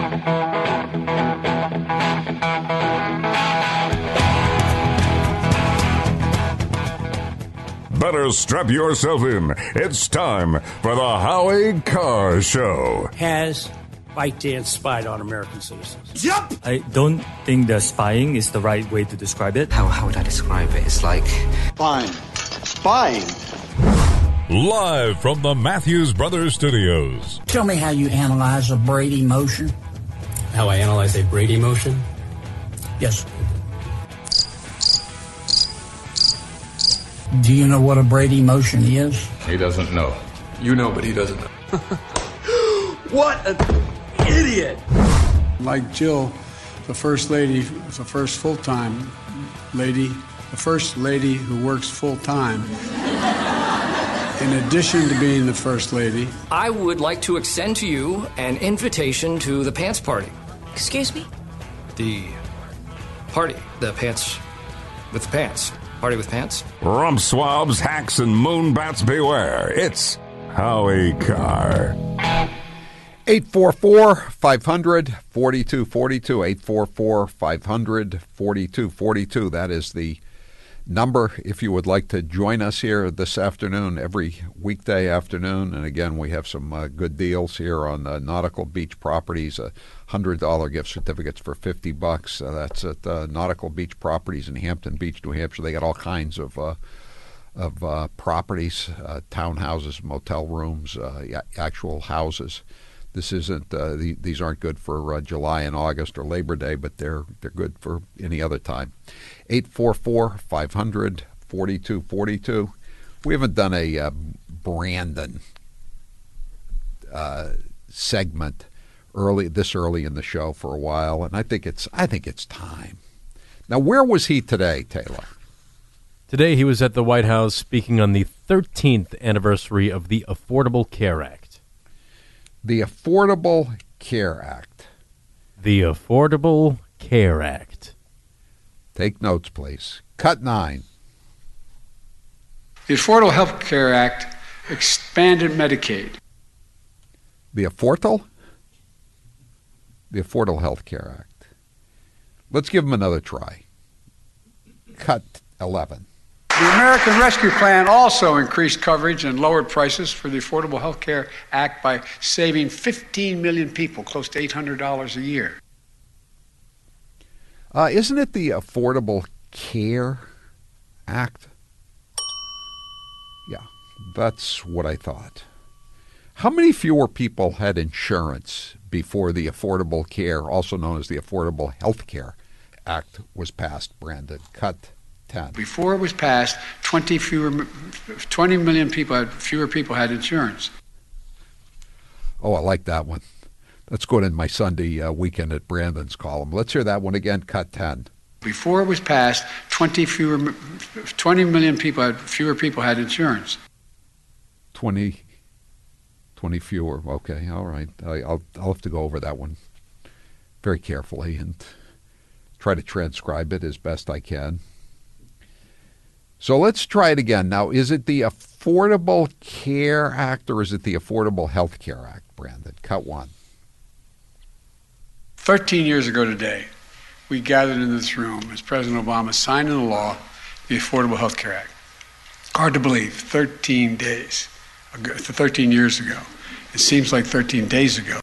Better strap yourself in. It's time for the Howie Carr Show. Has ByteDance spied on American citizens? Yep! I don't think that spying is the right way to describe it. How would I describe it? It's like... Spying. Live from the Matthews Brothers Studios. Tell me how you analyze a Brady motion. How I analyze a Brady motion? Yes. Do you know what a Brady motion is? He doesn't know. You know, but he doesn't know. What an idiot! Like Jill, the first lady, the first full-time lady, the first lady who works full-time. In addition to being the first lady. I would like to extend to you an invitation to the pants party. Excuse me? The party. The pants with the pants. Party with pants. Rump swabs, hacks, and moonbats beware. It's Howie Carr. 844-500-4242. 844-500-4242. That is the number if you would like to join us here this afternoon, every weekday afternoon. And again, we have some good deals here on Nautical Beach Properties. $100 gift certificates for $50. That's at Nautical Beach Properties in Hampton Beach, New Hampshire. They got all kinds of properties, townhouses, motel rooms, actual houses. This isn't; these aren't good for July and August or Labor Day, but they're good for any other time. 844-500-4242. We haven't done a Brandon segment this early in the show for a while, and I think it's time. Now, where was he today, Taylor? Today he was at the White House speaking on the 13th anniversary of the Affordable Care Act. The Affordable Care Act. The Affordable Care Act. Take notes, please. Cut 9. The Affordable Health Care Act expanded Medicaid. The Affordable? The Affordable Health Care Act. Let's give them another try. Cut 11. The American Rescue Plan also increased coverage and lowered prices for the Affordable Health Care Act by saving 15 million people, close to $800 a year. Isn't it the Affordable Care Act? Yeah, that's what I thought. How many fewer people had insurance before the Affordable Care, also known as the Affordable Health Care Act, was passed, Brandon? Cut 10. Before it was passed, 20 million fewer people had insurance. Oh, I like that one. Let's go in my Sunday weekend at Brandon's column. Let's hear that one again. Cut 10. Before it was passed, 20 million fewer people had insurance. 20 fewer. Okay, all right. I'll have to go over that one very carefully and try to transcribe it as best I can. So let's try it again. Now, is it the Affordable Care Act or is it the Affordable Health Care Act, Brandon? Cut 1. 13 years ago today, we gathered in this room as President Obama signed into law the Affordable Health Care Act. Hard to believe, 13 years ago. It seems like 13 days ago.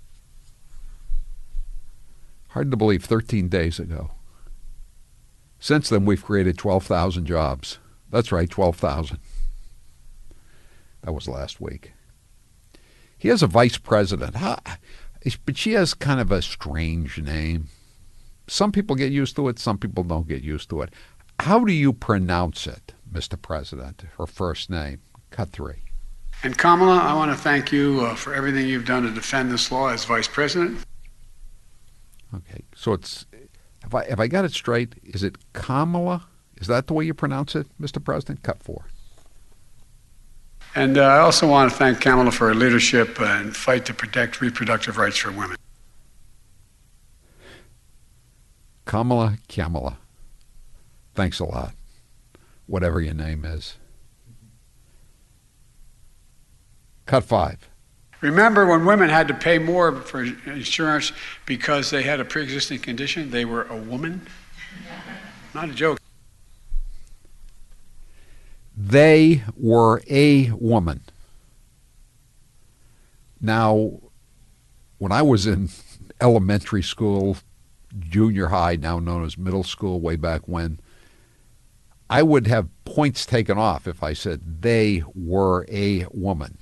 Hard to believe, 13 days ago. Since then, we've created 12,000 jobs. That's right, 12,000. That was last week. He has a vice president, but she has kind of a strange name. Some people get used to it, some people don't get used to it. How do you pronounce it, Mr. President, her first name? Cut 3. And Kamala, I want to thank you for everything you've done to defend this law as vice president. Okay, so it's, if I got it straight, is it Kamala? Is that the way you pronounce it, Mr. President? Cut 4. And I also want to thank Kamala for her leadership and fight to protect reproductive rights for women. Kamala. Thanks a lot, whatever your name is. Cut 5. Remember when women had to pay more for insurance because they had a pre-existing condition? They were a woman? Not a joke. They were a woman. Now, when I was in elementary school, junior high, now known as middle school, way back when, I would have points taken off if I said they were a woman.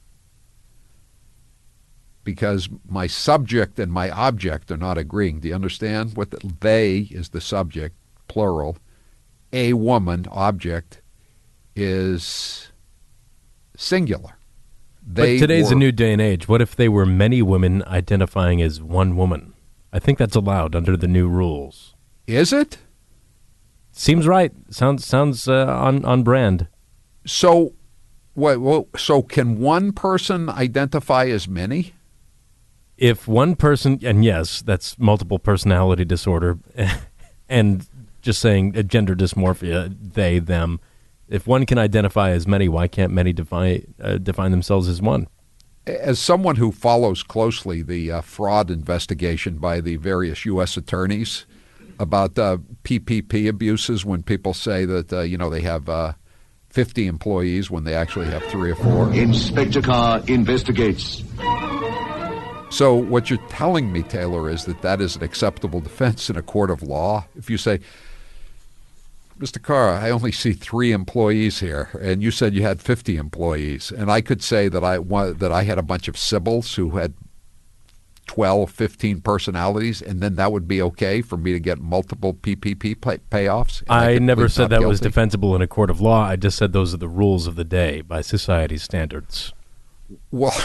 Because my subject and my object are not agreeing. Do you understand? They is the subject, plural. A woman, object, is singular. But today's a new day and age. What if they were many women identifying as one woman? I think that's allowed under the new rules. Is it? Seems right. Sounds on brand. So, so can one person identify as many? If one person, and yes, that's multiple personality disorder, and just saying gender dysmorphia, they, them. If one can identify as many, why can't many define themselves as one? As someone who follows closely the fraud investigation by the various U.S. attorneys about PPP abuses, when people say that they have 50 employees when they actually have 3 or 4. Inspector Carr investigates. So what you're telling me, Taylor, is that is an acceptable defense in a court of law. If you say, Mr. Carr, I only see 3 employees here, and you said you had 50 employees, and I could say that I had a bunch of Sybils who had 12, 15 personalities, and then that would be okay for me to get multiple PPP payoffs? I never said that was defensible in a court of law. I just said those are the rules of the day by society's standards. Well,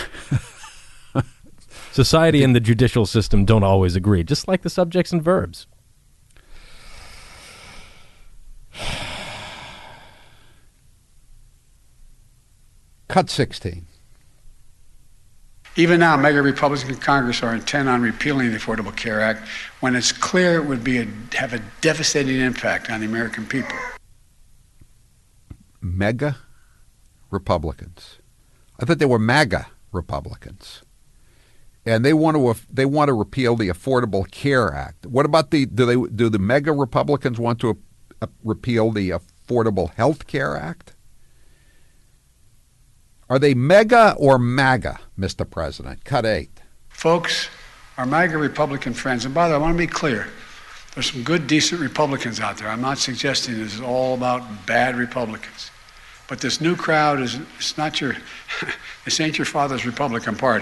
society and the judicial system don't always agree, just like the subjects and verbs. Cut 16. Even now, mega Republicans in Congress are intent on repealing the Affordable Care Act when it's clear it would have a devastating impact on the American people. Mega Republicans. I thought they were MAGA Republicans. And they want to repeal the Affordable Care Act. What about do the mega Republicans want to repeal the Affordable Health Care Act? Are they mega or MAGA, Mr. President? Cut 8. Folks, our MAGA Republican friends, and by the way, I want to be clear, there's some good, decent Republicans out there. I'm not suggesting this is all about bad Republicans. But this new crowd it's not this ain't your father's Republican Party.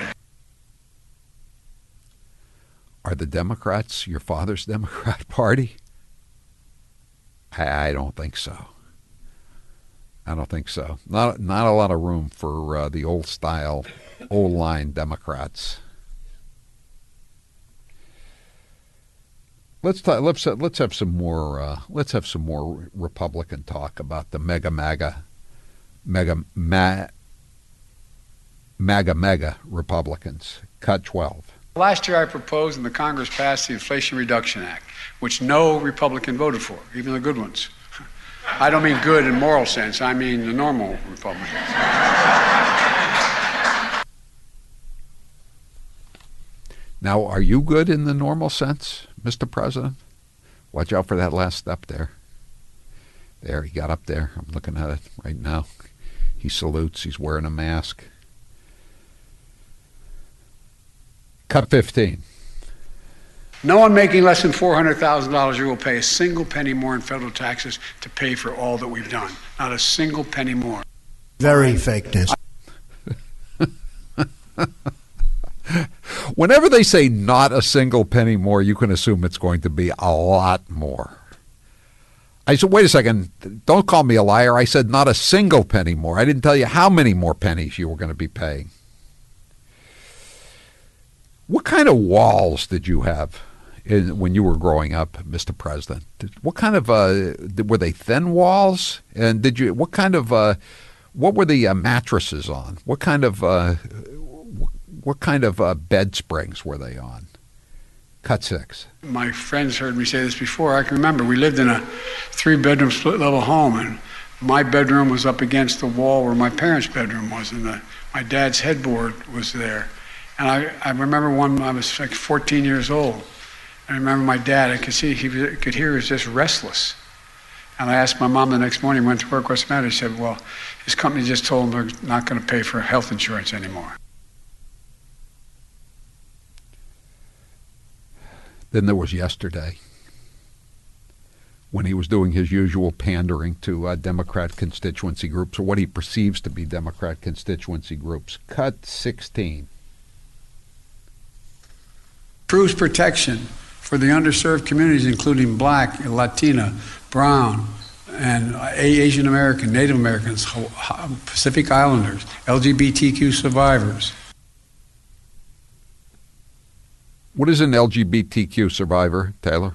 Are the Democrats your father's Democrat Party? I don't think so. I don't think so. Not a lot of room for the old style, old line Democrats. Let's have some more Republican talk about the mega Republicans. Cut 12. Last year I proposed and the Congress passed the Inflation Reduction Act, which no Republican voted for, even the good ones. I don't mean good in moral sense. I mean the normal Republicans. Now, are you good in the normal sense, Mr. President? Watch out for that last step there. There, he got up there. I'm looking at it right now. He salutes. He's wearing a mask. Cut 15. No one making less than $400,000 a year will pay a single penny more in federal taxes to pay for all that we've done. Not a single penny more. Very fake news. Whenever they say not a single penny more, you can assume it's going to be a lot more. I said, wait a second, don't call me a liar. I said not a single penny more. I didn't tell you how many more pennies you were going to be paying. What kind of walls did you have when you were growing up, Mr. President? What kind of were they thin walls? And what were the mattresses on? What kind of bed springs were they on? Cut 6. My friends heard me say this before. I can remember we lived in a 3-bedroom split-level home, and My bedroom was up against the wall where my parents' bedroom was, and my dad's headboard was there. And I remember when I was like 14 years old. I remember my dad, I could see, he could hear he was just restless. And I asked my mom the next morning, went to work, what's the matter? She said, well, his company just told him they're not going to pay for health insurance anymore. Then there was yesterday, when he was doing his usual pandering to Democrat constituency groups, or what he perceives to be Democrat constituency groups. Cut 16. Proves protection for the underserved communities, including Black, Latina, Brown, and Asian American, Native Americans, Pacific Islanders, LGBTQ survivors. What is an LGBTQ survivor, Taylor?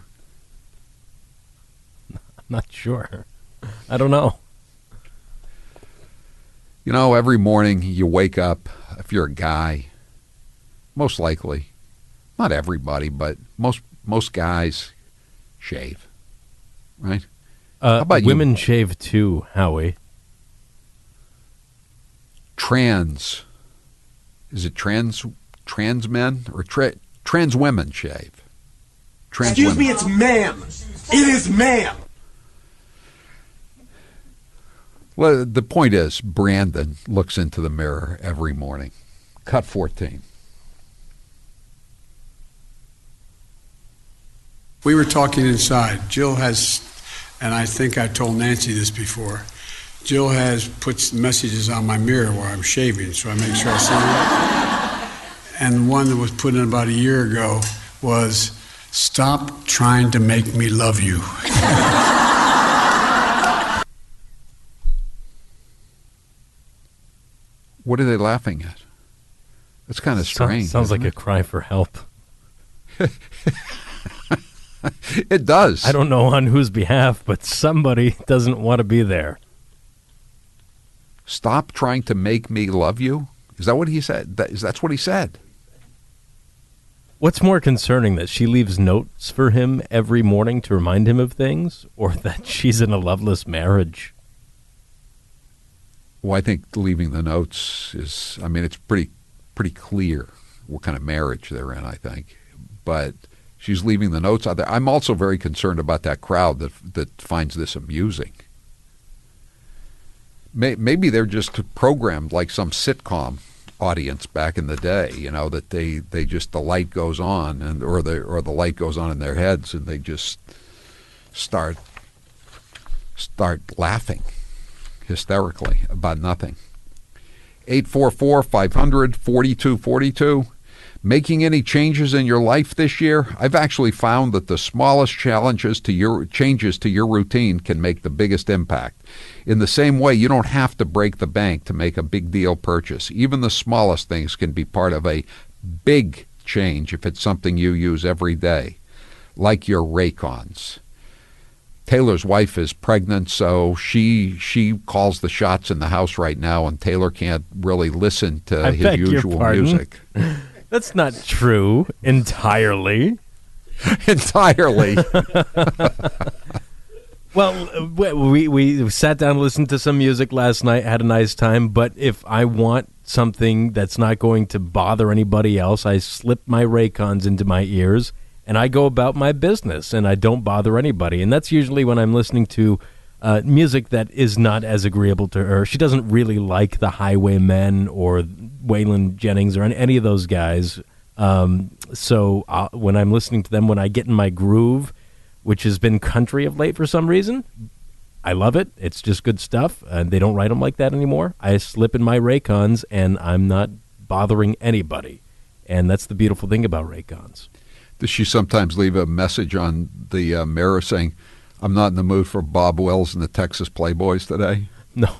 I'm not sure. I don't know. You know, every morning you wake up, if you're a guy, most likely, not everybody, but most guys shave, right? How about women shave too, Howie? Trans. Is it trans men or trans women shave? Excuse me, it's ma'am. It is ma'am. Well, the point is, Brandon looks into the mirror every morning. Cut 14. We were talking inside. Jill has, and I think I told Nancy this before, Jill has put messages on my mirror while I'm shaving, so I make sure I see them. And one that was put in about a year ago was, "Stop trying to make me love you." What are they laughing at? That's kind of strange. Sounds like a cry for help. It does. I don't know on whose behalf, but somebody doesn't want to be there. Stop trying to make me love you? Is that what he said? That's what he said. What's more concerning, that she leaves notes for him every morning to remind him of things, or that she's in a loveless marriage? Well, I think leaving the notes is, I mean, it's pretty clear what kind of marriage they're in, I think. But she's leaving the notes out there. I'm also very concerned about that crowd that finds this amusing. Maybe they're just programmed like some sitcom audience back in the day, you know, that they just, the light goes on, and or the light goes on in their heads, and they just start laughing hysterically about nothing. 844-500-4242. Making any changes in your life this year? I've actually found that the smallest changes to your routine can make the biggest impact. In the same way, you don't have to break the bank to make a big deal purchase. Even the smallest things can be part of a big change if it's something you use every day, like your Raycons. Taylor's wife is pregnant, so she calls the shots in the house right now, and Taylor can't really listen to his usual music. That's not true entirely. Entirely. Well, we sat down and listened to some music last night, had a nice time, but if I want something that's not going to bother anybody else, I slip my Raycons into my ears and I go about my business and I don't bother anybody. And that's usually when I'm listening to music that is not as agreeable to her. She doesn't really like the Highwaymen or Waylon Jennings or any of those guys. So when I'm listening to them, when I get in my groove, which has been country of late for some reason, I love it. It's just good stuff. They don't write them like that anymore. I slip in my Raycons, and I'm not bothering anybody. And that's the beautiful thing about Raycons. Does she sometimes leave a message on the mirror saying, "I'm not in the mood for Bob Wells and the Texas Playboys today"? No.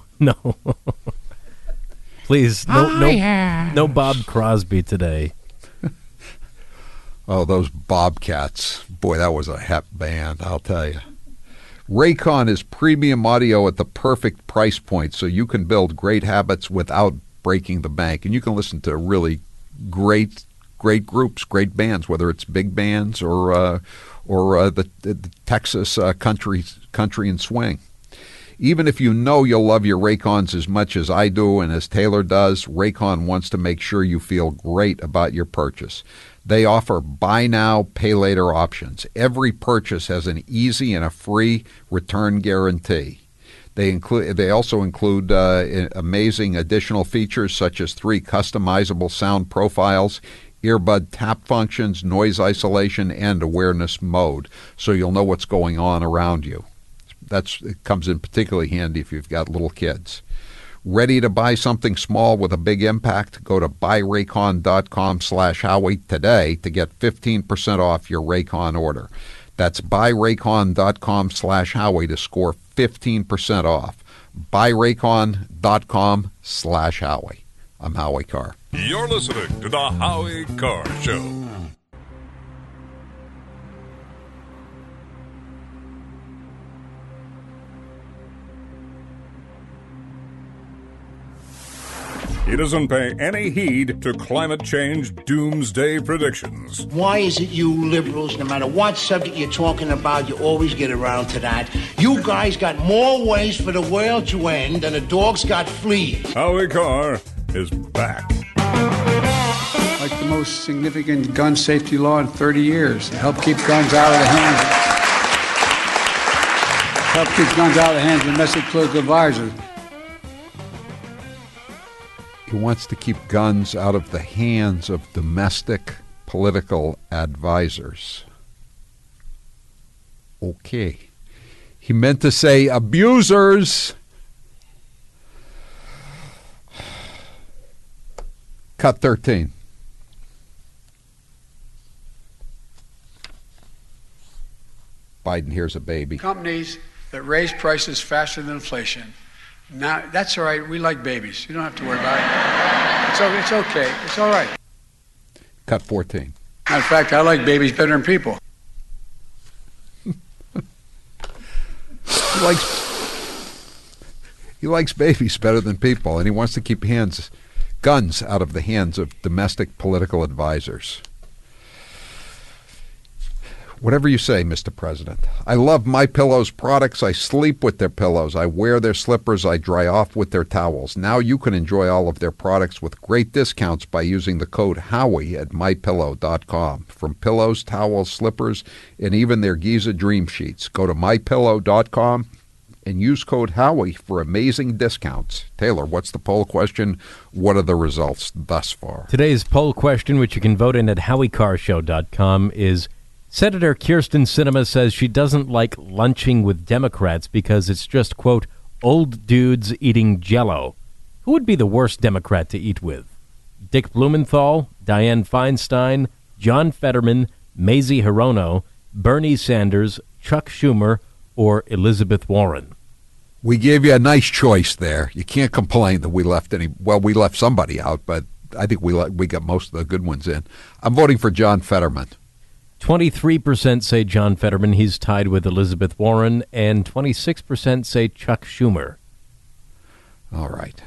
Please, no Bob Crosby today. Oh, those Bobcats. Boy, that was a hep band, I'll tell you. Raycon is premium audio at the perfect price point, so you can build great habits without breaking the bank. And you can listen to really great groups, great bands, whether it's big bands or the Texas country and swing. Even if you know you'll love your Raycons as much as I do and as Taylor does, Raycon wants to make sure you feel great about your purchase. They offer buy now, pay later options. Every purchase has an easy and a free return guarantee. They also include amazing additional features such as 3 customizable sound profiles, earbud tap functions, noise isolation, and awareness mode, so you'll know what's going on around you. It comes in particularly handy if you've got little kids. Ready to buy something small with a big impact? Go to buyraycon.com/Howie today to get 15% off your Raycon order. That's buyraycon.com/Howie to score 15% off. Buyraycon.com/Howie. I'm Howie Carr. You're listening to the Howie Carr Show. He doesn't pay any heed to climate change doomsday predictions. Why is it you liberals, no matter what subject you're talking about, you always get around to that? You guys got more ways for the world to end than a dog's got fleas. Howie Carr is back. Like the most significant gun safety law in 30 years. Help keep guns out of the hands of domestic political advisors. He wants to keep guns out of the hands of domestic political advisors. Okay. He meant to say abusers. Cut 13. Biden here's a baby. Companies that raise prices faster than inflation. Now, that's all right. We like babies. You don't have to worry about it. It's okay. It's all right. Cut 14. Matter of fact, I like babies better than people. He likes babies better than people, and he wants to keep guns out of the hands of domestic political advisors. Whatever you say, Mr. President. I love MyPillow's products. I sleep with their pillows. I wear their slippers. I dry off with their towels. Now you can enjoy all of their products with great discounts by using the code Howie at MyPillow.com. From pillows, towels, slippers, and even their Giza Dream Sheets. Go to MyPillow.com and use code Howie for amazing discounts. Taylor, what's the poll question? What are the results thus far? Today's poll question, which you can vote in at HowieCarShow.com, is Senator Kyrsten Sinema says she doesn't like lunching with Democrats because it's just, quote, old dudes eating Jell-O. Who would be the worst Democrat to eat with? Dick Blumenthal, Dianne Feinstein, John Fetterman, Mazie Hirono, Bernie Sanders, Chuck Schumer, or Elizabeth Warren? We gave you a nice choice there. You can't complain that we left we left somebody out, but I think we got most of the good ones in. I'm voting for John Fetterman. 23% say John Fetterman. He's tied with Elizabeth Warren, and 26% say Chuck Schumer. All right.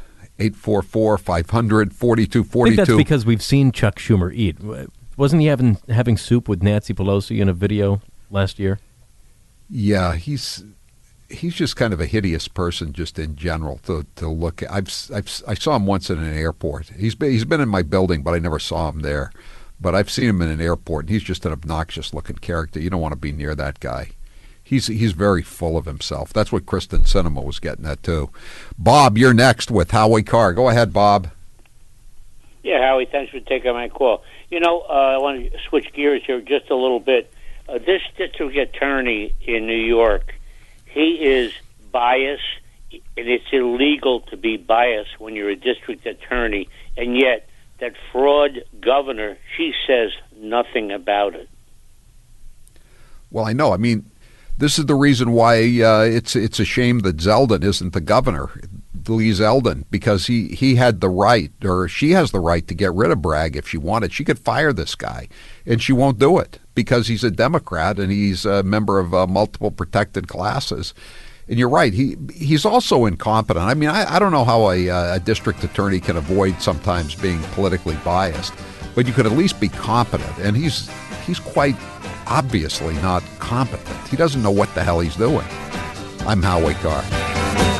844-500-4242. I think that's because we've seen Chuck Schumer eat. Wasn't he having soup with Nancy Pelosi in a video last year? Yeah, he's just kind of a hideous person just in general to look at. I saw him once in an airport. He's been in my building, but I never saw him there. But I've seen him in an airport, and he's just an obnoxious-looking character. You don't want to be near that guy. He's very full of himself. That's what Kyrsten Sinema was getting at, too. Bob, you're next with Howie Carr. Go ahead, Bob. Yeah, Howie, thanks for taking my call. I want to switch gears here just a little bit. This district attorney in New York, he is biased, and it's illegal to be biased when you're a district attorney, and yet that fraud governor, she says nothing about it. Well, I know. I mean, this is the reason why it's a shame that Zeldin isn't the governor, Lee Zeldin, because he had the right, or she has the right, to get rid of Bragg if she wanted. She could fire this guy, and she won't do it because he's a Democrat and he's a member of multiple protected classes. And you're right. He's also incompetent. I mean, I don't know how a district attorney can avoid sometimes being politically biased, but you could at least be competent. And he's quite obviously not competent. He doesn't know what the hell he's doing. I'm Howie Carr.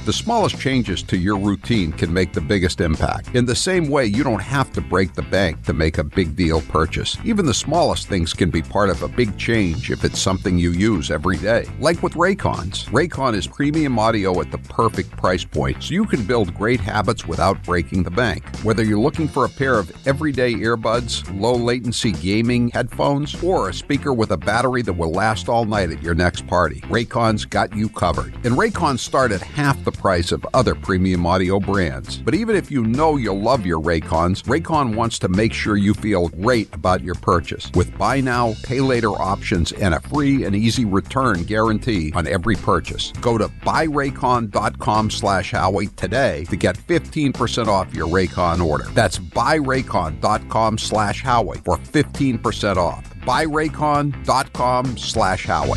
The smallest changes to your routine can make the biggest impact. In the same way, you don't have to break the bank to make a big deal purchase. Even the smallest things can be part of a big change if it's something you use every day. Like with Raycons. Raycon is premium audio at the perfect price point, so you can build great habits without breaking the bank. Whether you're looking for a pair of everyday earbuds, low latency gaming headphones, or a speaker with a battery that will last all night at your next party, Raycon's got you covered. And Raycons start at half the price of other premium audio brands. But even if you know you'll love your Raycons, Raycon wants to make sure you feel great about your purchase with buy now, pay later options and a free and easy return guarantee on every purchase. Go to buyraycon.com/Howie today to get 15% off your Raycon order. That's buyraycon.com/Howie for 15% off. buyraycon.com/Howie.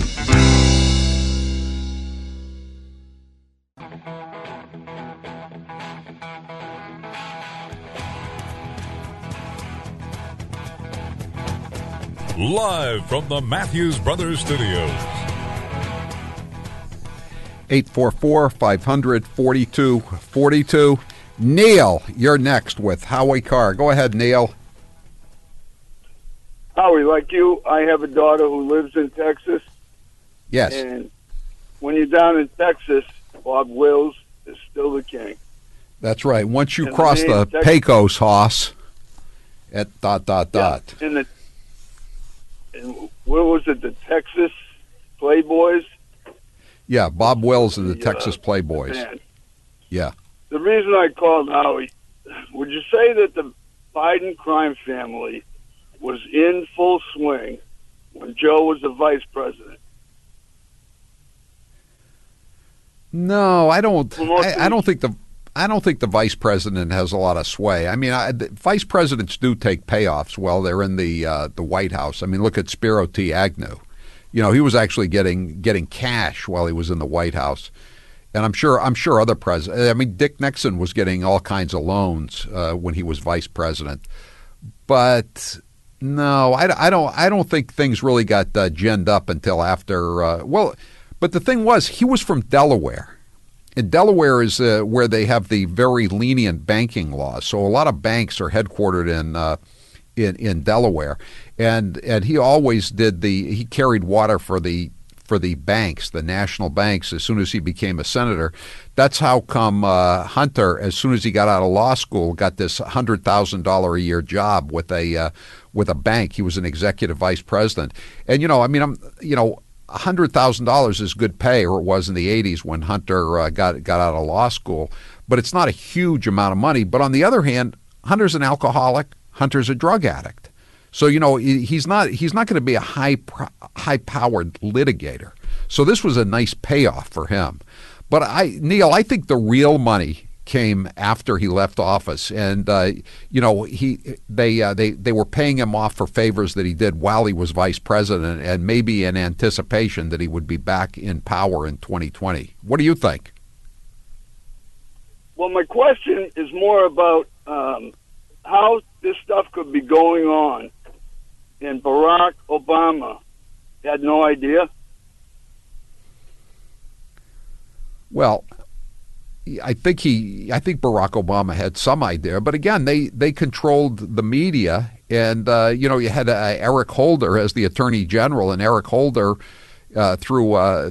Live from the Matthews Brothers Studios. 844-500-4242. Neil, you're next with Howie Carr. Go ahead, Neil. Howie, like you, I have a daughter who lives in Texas. Yes. And when you're down in Texas, Bob Wills is still the king. That's right. Once you cross the Pecos Hoss at ... And what was it, the Texas Playboys? Yeah, Bob Wills and the Texas Playboys. Band. Yeah. The reason I called Howie, would you say that the Biden crime family was in full swing when Joe was the vice president? No, I don't. I don't think the vice president has a lot of sway. I mean, vice presidents do take payoffs while they're in the White House. I mean, look at Spiro T. Agnew. You know, he was actually getting cash while he was in the White House, and I'm sure other presidents. I mean, Dick Nixon was getting all kinds of loans when he was vice president. But no, I don't think things really got ginned up until after. But the thing was, he was from Delaware. And Delaware is where they have the very lenient banking laws. So a lot of banks are headquartered in Delaware, and he always he carried water for the banks, the national banks, as soon as he became a senator. That's how come Hunter, as soon as he got out of law school, got this $100,000 a year job with a bank. He was an executive vice president, and $100,000 is good pay, or it was in the 80s when Hunter got out of law school, but it's not a huge amount of money. But on the other hand, Hunter's an alcoholic, Hunter's a drug addict. So, he's not going to be a high-powered litigator. So this was a nice payoff for him. But Neil, I think the real money came after he left office, and they were paying him off for favors that he did while he was vice president, and maybe in anticipation that he would be back in power in 2020. What do you think? Well, my question is more about how this stuff could be going on, and Barack Obama had no idea. Well, I think Barack Obama had some idea, but again, they controlled the media, and you had Eric Holder as the Attorney General, and Eric Holder through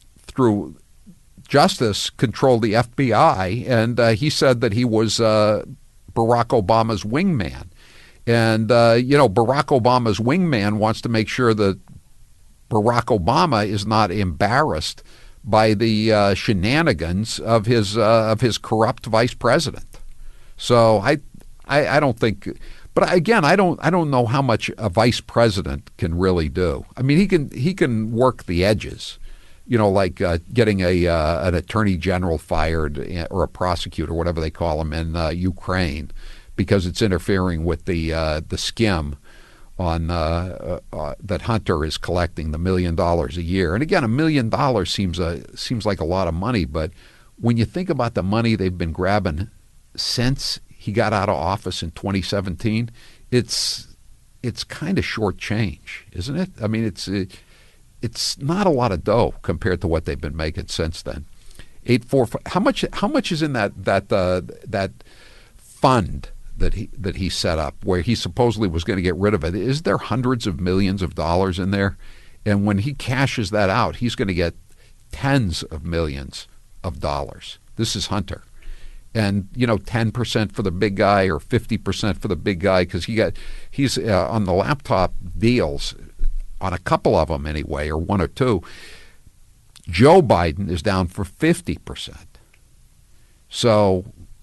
justice controlled the FBI, and he said that he was Barack Obama's wingman, and Barack Obama's wingman wants to make sure that Barack Obama is not embarrassed by the shenanigans of his corrupt vice president. So I don't think, but again, I don't know how much a vice president can really do. I mean, he can work the edges, like getting an attorney general fired or a prosecutor, whatever they call him in Ukraine, because it's interfering with the skim on that Hunter is collecting, the $1 million a year. And again, $1 million seems like a lot of money, but when you think about the money they've been grabbing since he got out of office in 2017, it's kind of short change, isn't it? I mean, it's not a lot of dough compared to what they've been making since then. 844. How much is in that fund that he set up where he supposedly was going to get rid of it? Is there hundreds of millions of dollars in there? And when he cashes that out, he's going to get tens of millions of dollars. This is Hunter. And 10% for the big guy or 50% for the big guy, because he's on the laptop deals, on a couple of them anyway, or one or two. Joe Biden is down for 50%. So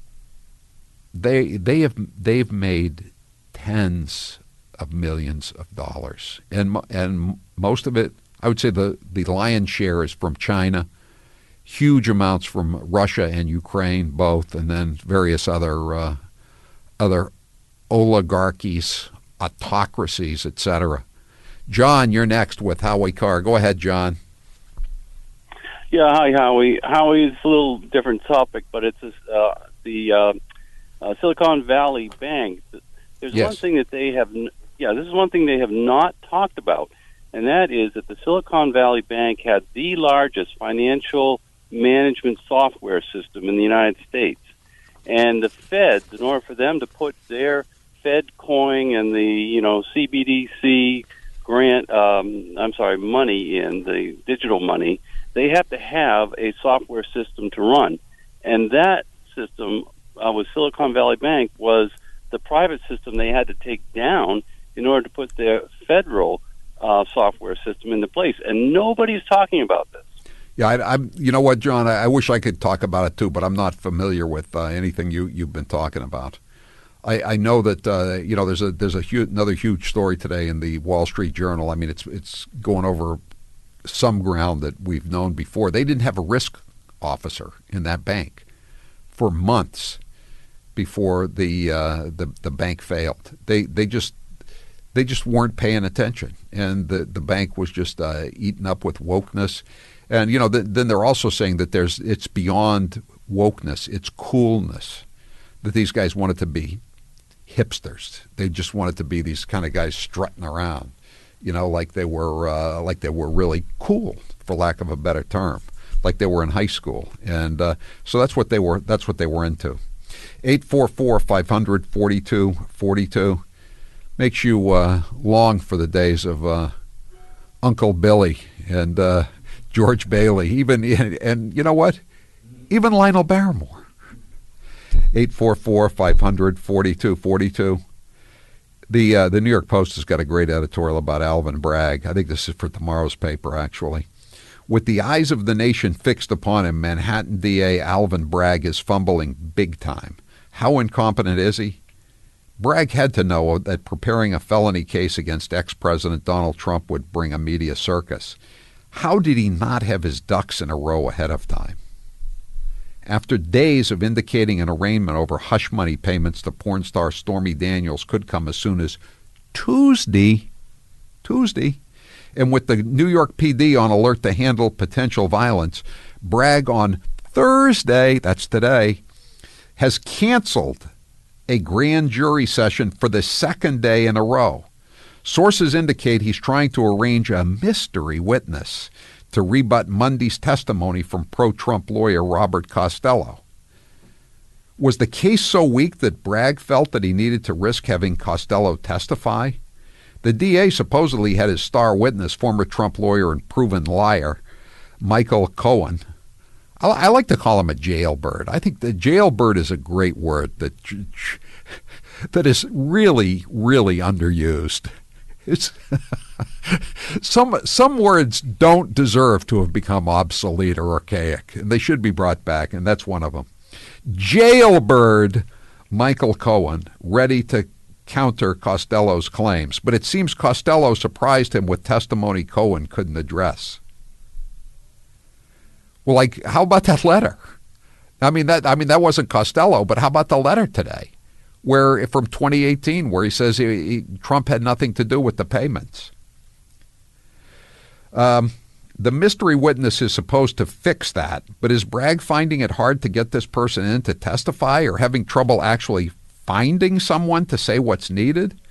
they've made tens of millions of dollars, and most of it, I would say the lion's share is from China. Huge amounts from Russia and Ukraine, both, and then various other oligarchies, autocracies, etc. John, you're next with Howie Carr. Go ahead, John. Yeah, hi, Howie. Howie, it's a little different topic, but it's the Silicon Valley Bank. There's one thing that they have. This is one thing they have not talked about, and that is that the Silicon Valley Bank had the largest financial management software system in the United States. And the Feds, in order for them to put their Fed coin and the CBDC grant, money in, the digital money, they have to have a software system to run. And that system with Silicon Valley Bank was the private system they had to take down in order to put their federal software system into place. And nobody's talking about this. Yeah, I'm. You know what, John? I wish I could talk about it too, but I'm not familiar with anything you've been talking about. I know that there's another huge story today in the Wall Street Journal. I mean, it's going over some ground that we've known before. They didn't have a risk officer in that bank for months before the bank failed. They just weren't paying attention, and the bank was just eaten up with wokeness. And then they're also saying that it's beyond wokeness, it's coolness, that these guys wanted to be hipsters. They just wanted to be these kind of guys strutting around, like they were really cool, for lack of a better term, like they were in high school. And so that's what they were into. 844-500-4242 makes you long for the days of Uncle Billy and George Bailey, and you know what? Even Lionel Barrymore. 844-500-4242. The New York Post has got a great editorial about Alvin Bragg. I think this is for tomorrow's paper, actually. With the eyes of the nation fixed upon him, Manhattan DA Alvin Bragg is fumbling big time. How incompetent is he? Bragg had to know that preparing a felony case against ex-President Donald Trump would bring a media circus. How did he not have his ducks in a row ahead of time? After days of indicating an arraignment over hush money payments to porn star Stormy Daniels could come as soon as Tuesday, and with the New York PD on alert to handle potential violence, Bragg on Thursday, that's today, has canceled a grand jury session for the second day in a row. Sources indicate he's trying to arrange a mystery witness to rebut Monday's testimony from pro-Trump lawyer Robert Costello. Was the case so weak that Bragg felt that he needed to risk having Costello testify? The DA supposedly had his star witness, former Trump lawyer and proven liar, Michael Cohen. I like to call him a jailbird. I think the jailbird is a great word that is really, really underused. It's some words don't deserve to have become obsolete or archaic, and they should be brought back, and that's one of them. Jailbird Michael Cohen, ready to counter Costello's claims, but it seems Costello surprised him with testimony Cohen couldn't address. Well, like, how about that letter? I mean that wasn't Costello, but how about the letter today, where from 2018, where he says Trump had nothing to do with the payments. The mystery witness is supposed to fix that, but is Bragg finding it hard to get this person in to testify, or having trouble actually finding someone to say what's needed?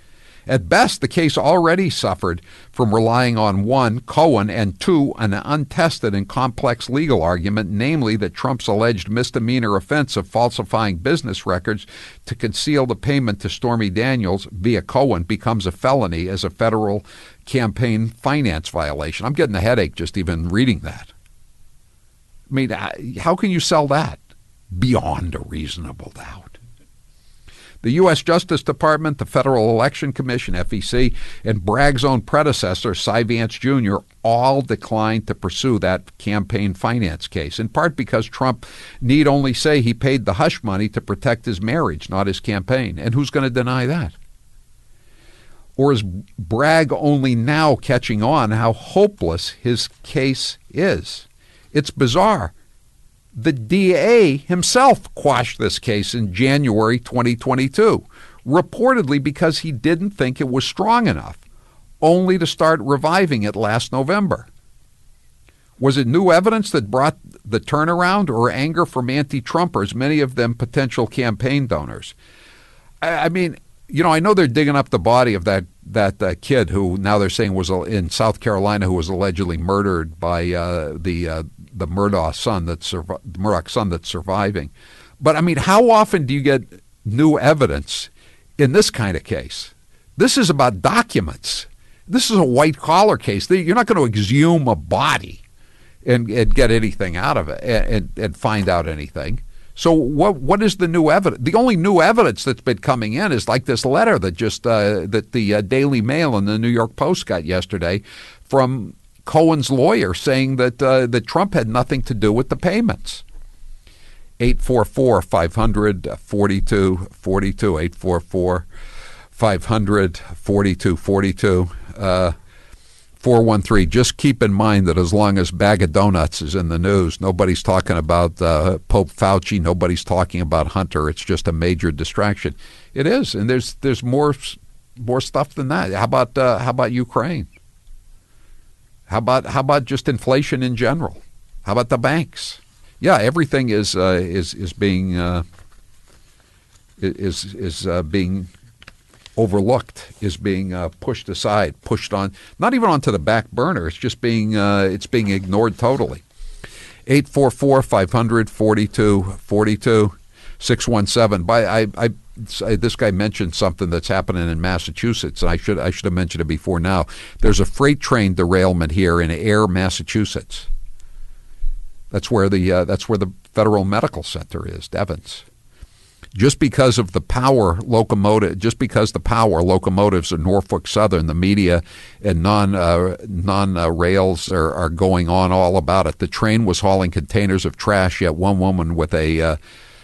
At best, the case already suffered from relying on, one, Cohen, and two, an untested and complex legal argument, namely that Trump's alleged misdemeanor offense of falsifying business records to conceal the payment to Stormy Daniels via Cohen becomes a felony as a federal campaign finance violation. I'm getting a headache just even reading that. I mean, how can you sell that? Beyond a reasonable doubt. The U.S. Justice Department, the Federal Election Commission, FEC, and Bragg's own predecessor, Cy Vance Jr., all declined to pursue that campaign finance case, in part because Trump need only say he paid the hush money to protect his marriage, not his campaign. And who's going to deny that? Or is Bragg only now catching on how hopeless his case is? It's bizarre. The DA himself quashed this case in January 2022, reportedly because he didn't think it was strong enough, only to start reviving it last November. Was it new evidence that brought the turnaround, or anger from anti-Trumpers, many of them potential campaign donors? I mean, you know, I know they're digging up the body of that kid who now they're saying was in South Carolina, who was allegedly murdered by the Murdoch son that's surviving. But I mean, how often do you get new evidence in this kind of case? This is about documents. This is a white collar case. You're not going to exhume a body and get anything out of it and find out anything. So what is the new evidence? The only new evidence that's been coming in is like this letter that that the Daily Mail and the New York Post got yesterday from Cohen's lawyer saying that Trump had nothing to do with the payments. 844-500-4242, 844-500-4242, 413. Just keep in mind that as long as Bag of Donuts is in the news, nobody's talking about Pope Fauci, nobody's talking about Hunter. It's just a major distraction. It is, and there's more stuff than that. How about Ukraine? How about just inflation in general? How about the banks? Yeah, everything is being overlooked, is being pushed aside, pushed on, not even onto the back burner. It's just being ignored totally. 844-500-4242, 617. This guy mentioned something that's happening in Massachusetts, and I should have mentioned it before now. There's a freight train derailment here in Ayer, Massachusetts. That's where the Federal Medical Center is, Devens. Just because the power locomotives of Norfolk Southern, the media and non-rails are going on all about it. The train was hauling containers of trash, yet one woman with a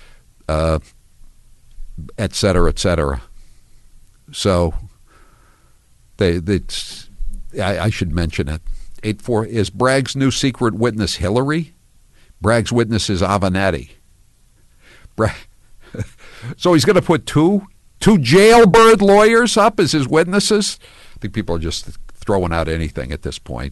et cetera, et cetera. So I should mention it. 84 is Bragg's new secret witness Hillary? Bragg's witness is Avenatti. So he's going to put two jailbird lawyers up as his witnesses? I think people are just throwing out anything at this point.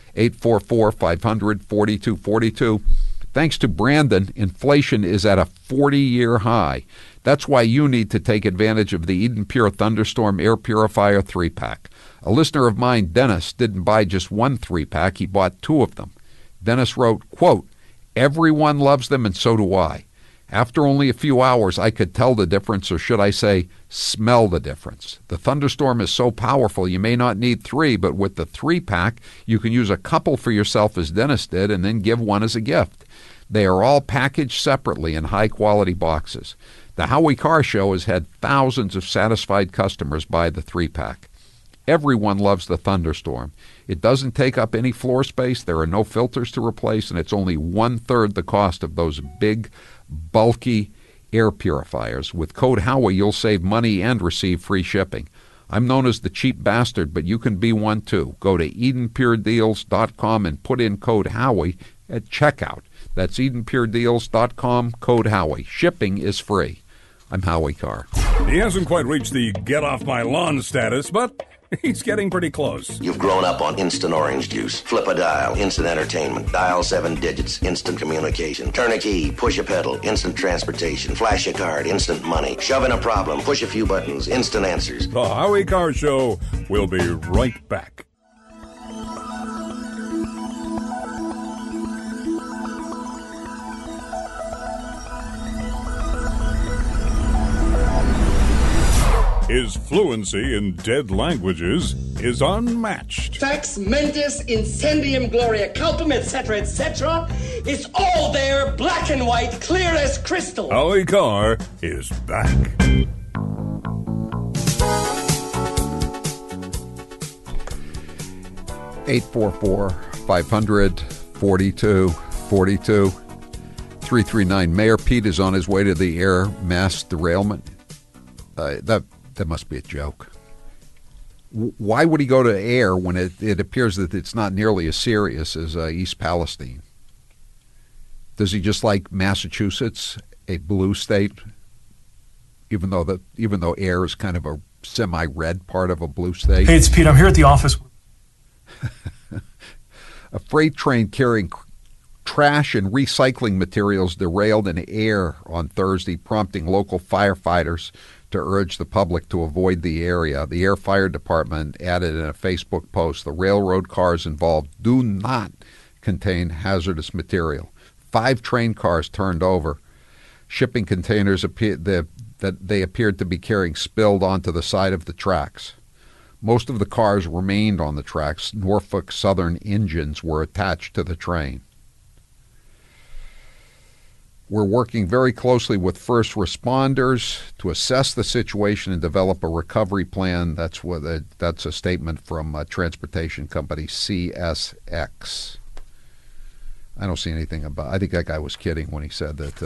844-500-4242. Thanks to Brandon, inflation is at a 40-year high. That's why you need to take advantage of the Eden Pure Thunderstorm Air Purifier 3-pack. A listener of mine, Dennis, didn't buy just one 3-pack. He bought two of them. Dennis wrote, quote, "Everyone loves them and so do I. After only a few hours, I could tell the difference, or should I say, smell the difference. The Thunderstorm is so powerful you may not need three, but with the 3-pack, you can use a couple for yourself as Dennis did and then give one as a gift. They are all packaged separately in high-quality boxes. The Howie Carr Show has had thousands of satisfied customers buy the 3-pack. Everyone loves the Thunderstorm. It doesn't take up any floor space, there are no filters to replace, and it's only 1/3 the cost of those big, bulky air purifiers. With code Howie, you'll save money and receive free shipping. I'm known as the cheap bastard, but you can be one too. Go to EdenPureDeals.com and put in code Howie at checkout. That's EdenPureDeals.com, code Howie. Shipping is free. I'm Howie Carr. He hasn't quite reached the get-off-my-lawn status, but He's getting pretty close. You've grown up on instant orange juice. Flip a dial, instant entertainment. Dial 7 digits, instant communication. Turn a key, push a pedal, instant transportation. Flash a card, instant money. Shove in a problem, push a few buttons, instant answers. The Howie Carr Show will be right back. His fluency in dead languages is unmatched. Fax mentis incendium gloria culpum, etc., etc. It's all there, black and white, clear as crystal. Howie Carr is back. (844-500-4242) 339. Mayor Pete is on his way to the air mass derailment. That must be a joke. Why would he go to air when it appears that it's not nearly as serious as East Palestine? Does he just like Massachusetts, a blue state, even though air is kind of a semi-red part of a blue state? Hey, it's Pete. I'm here at the office. A freight train carrying trash and recycling materials derailed in air on Thursday, prompting local firefighters to urge the public to avoid the area. The Air Fire Department added in a Facebook post, the railroad cars involved do not contain hazardous material. 5 train cars turned over. Shipping containers that they appeared to be carrying spilled onto the side of the tracks. Most of the cars remained on the tracks. Norfolk Southern engines were attached to the train. We're working very closely with first responders to assess the situation and develop a recovery plan. That's a statement from transportation company CSX. I don't see anything about. I think that guy was kidding when he said that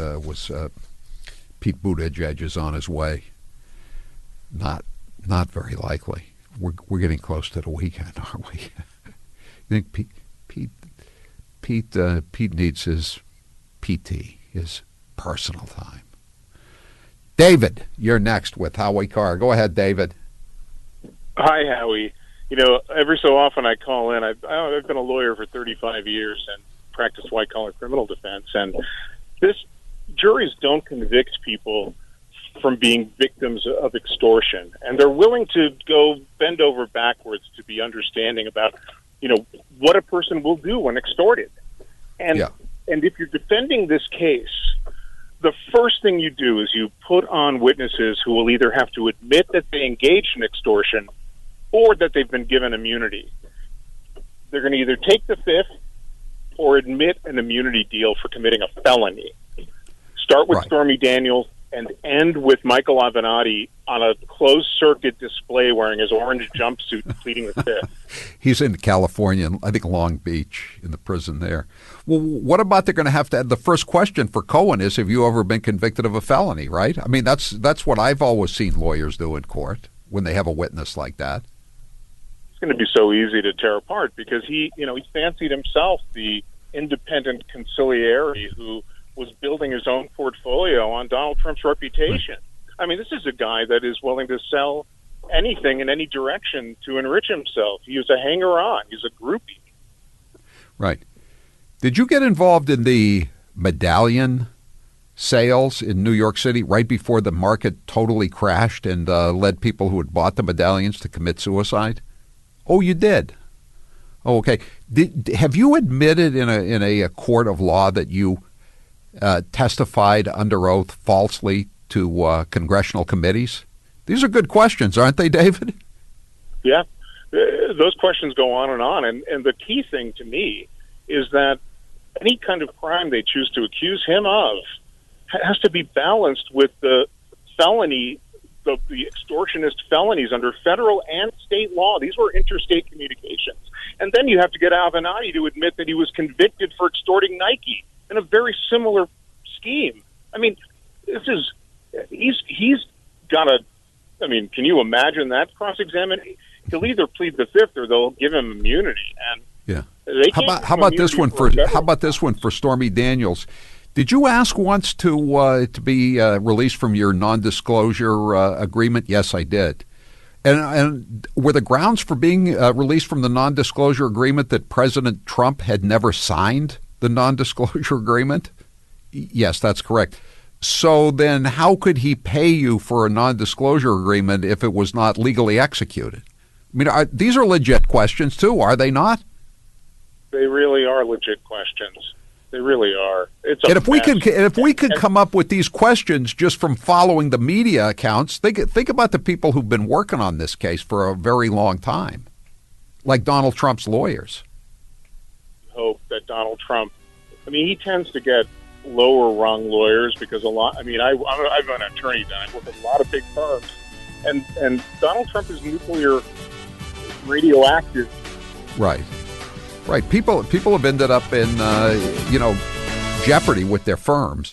Pete Buttigieg is on his way. Not very likely. We're getting close to the weekend, aren't we? You think Pete needs his PT. His personal time. David, you're next with Howie Carr. Go ahead, David. Hi, Howie. You know, every so often I call in. I've been a lawyer for 35 years and practiced white-collar criminal defense. And juries don't convict people from being victims of extortion. And they're willing to go bend over backwards to be understanding about, what a person will do when extorted. And if you're defending this case, the first thing you do is you put on witnesses who will either have to admit that they engaged in extortion or that they've been given immunity. They're going to either take the fifth or admit an immunity deal for committing a felony. Start with Stormy Daniels and end with Michael Avenatti on a closed-circuit display wearing his orange jumpsuit and pleading the fifth. He's in California, I think Long Beach, in the prison there. Well, what about they're going to have the first question for Cohen is, have you ever been convicted of a felony, right? I mean, that's what I've always seen lawyers do in court when they have a witness like that. It's going to be so easy to tear apart because he fancied himself the independent conciliary who was building his own portfolio on Donald Trump's reputation. I mean, this is a guy that is willing to sell anything in any direction to enrich himself. He was a hanger-on. He's a groupie. Right. Did you get involved in the medallion sales in New York City right before the market totally crashed and led people who had bought the medallions to commit suicide? Oh, you did? Oh, okay. Have you admitted in a court of law that you testified under oath falsely to congressional committees? These are good questions, aren't they, David? Yeah. Those questions go on. And the key thing to me is that any kind of crime they choose to accuse him of has to be balanced with the felony, the extortionist felonies under federal and state law. These were interstate communications. And then you have to get Avenatti to admit that he was convicted for extorting Nike in a very similar scheme. I mean, he's got a, I mean, can you imagine that cross-examination? He'll either plead the fifth or they'll give him immunity. And yeah. How about this one for Stormy Daniels? Did you ask once to be released from your non-disclosure agreement? Yes, I did. And were the grounds for being released from the non-disclosure agreement that President Trump had never signed the non-disclosure agreement? Yes, that's correct. So then how could he pay you for a non-disclosure agreement if it was not legally executed? I mean, these are legit questions, too, are they not? They really are legit questions. They really are. And if we could come up with these questions just from following the media accounts, think about the people who've been working on this case for a very long time, like Donald Trump's lawyers. Hope that Donald Trump, he tends to get lower rung lawyers because a lot. I'm an attorney. I work with a lot of big firms, and Donald Trump is nuclear radioactive. Right. People have ended up in, jeopardy with their firms.